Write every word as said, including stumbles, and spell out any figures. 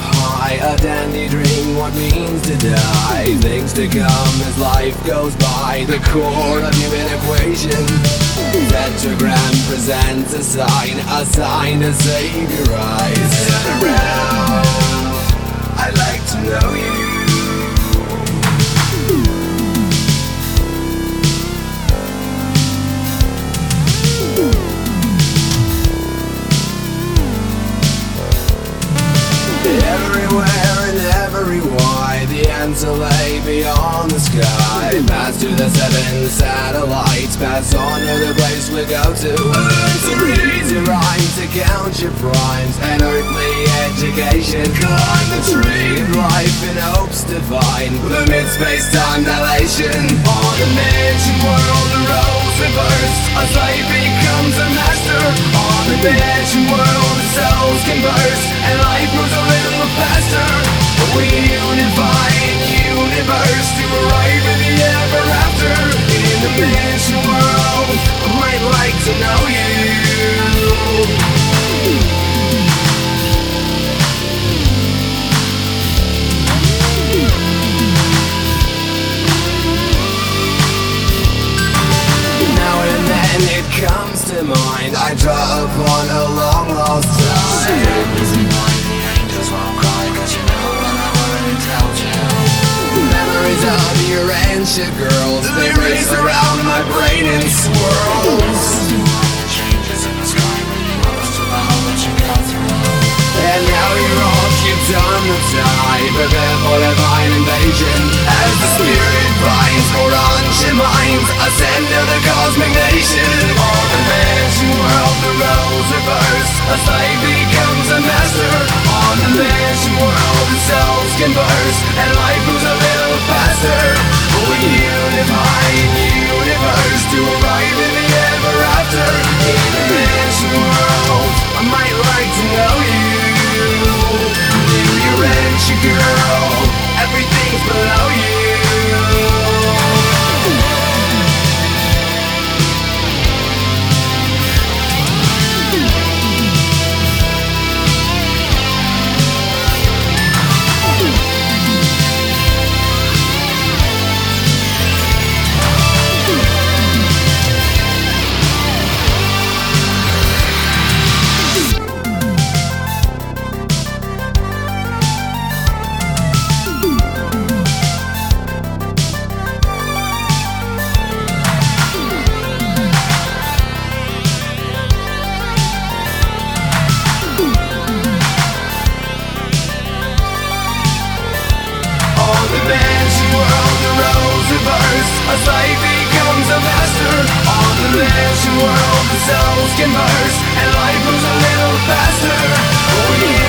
high, a dandy dream, what means to die. Things to come as life goes by, the core of human equation. Tetragram presents a sign, a sign to save your eyes. Turn around, I'd like to know you. Everywhere and every why, the answer lay beyond the sky. Pass to the seven satellites, pass on to the place we go to. Learn to read your rhymes, to count your primes, an earthly education. Climb the tree of life in hopes to find limit space-time dilation. On a mansion world, the roles reverse, a slave becomes a master. On a mansion world, the souls converse, and life moves a little faster. We unify in universe to arrive in the ever after. In the mansion world, I'd like to know you. Now and then it comes to mind, I draw upon a long lost time. Memories of your ancient girls, they race around my brain in swirls. And now you're off, you've done the time, prepare for divine invasion. As the spirit binds more on your minds, ascend to the cosmic nation. On the mansion world, the roles reverse, a slave becomes a master. On the mansion world, the souls converse, and life moves a little faster. We unify in universe to arrive in the ever after. In the mansion world, I might like to know you. New your ranch, girl, everything's below you. A slave becomes a master. On the mansion world, the souls converse, and life moves a little faster. We